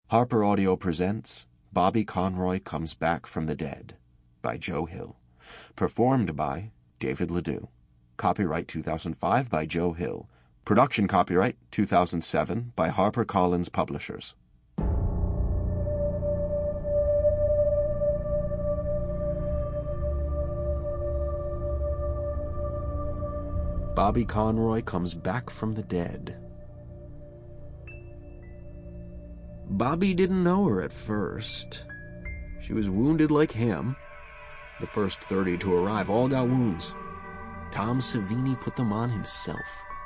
Harper Audio presents Bobby Conroy Comes Back from the Dead by Joe Hill. Performed by David Ledoux. Copyright 2005 by Joe Hill. Production copyright 2007 by HarperCollins Publishers. Bobby Conroy Comes Back from the Dead. Bobby didn't know her at first. She was wounded like him. The first 30 to arrive all got wounds. Tom Savini put them on himself.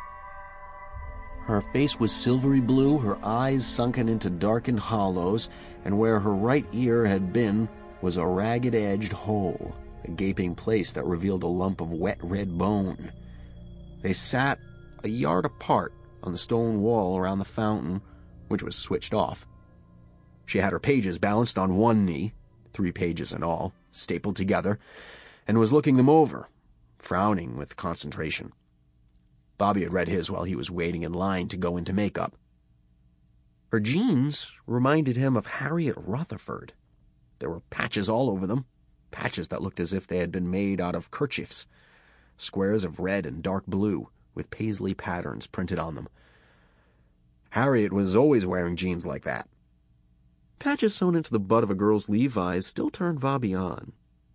Her face was silvery blue, her eyes sunken into darkened hollows, and where her right ear had been was a ragged-edged hole, a gaping place that revealed a lump of wet red bone. They sat a yard apart on the stone wall around the fountain, which was switched off. She had her pages balanced on one knee, 3 pages in all, stapled together, and was looking them over, frowning with concentration. Bobby had read his while he was waiting in line to go into makeup. Her jeans reminded him of Harriet Rutherford. There were patches all over them, patches that looked as if they had been made out of kerchiefs, squares of red and dark blue, with paisley patterns printed on them. Harriet was always wearing jeans like that. Patches sewn into the butt of a girl's Levi's still turned Bobby on.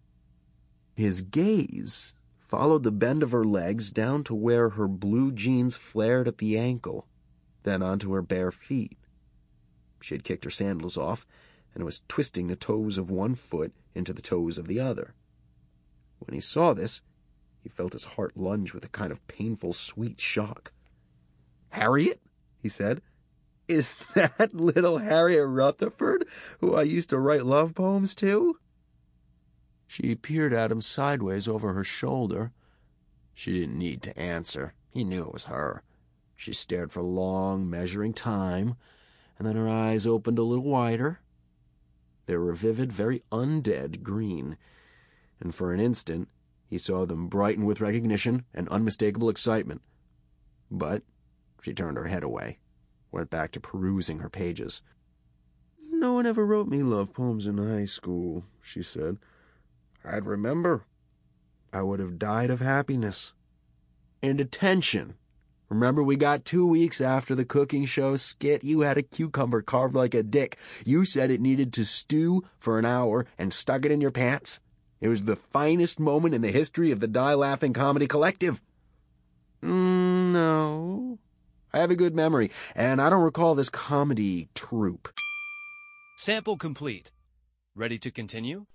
His gaze followed the bend of her legs down to where her blue jeans flared at the ankle, then onto her bare feet. She had kicked her sandals off and was twisting the toes of one foot into the toes of the other. When he saw this, he felt his heart lunge with a kind of painful, sweet shock. "Harriet?" he said. "Is that little Harriet Rutherford, who I used to write love poems to?" She peered at him sideways over her shoulder. She didn't need to answer. He knew it was her. She stared for long, measuring time, and then her eyes opened a little wider. They were a vivid, very undead green, and for an instant he saw them brighten with recognition and unmistakable excitement. But she turned her head away, went back to perusing her pages. "No one ever wrote me love poems in high school," she said. "I'd remember. I would have died of happiness. And attention. Remember we got 2 weeks after the cooking show skit? You had a cucumber carved like a dick. You said it needed to stew for an hour and stuck it in your pants. It was the finest moment in the history of the Die Laughing Comedy Collective." No. I have a good memory, and I don't recall this comedy troupe. Sample complete. Ready to continue?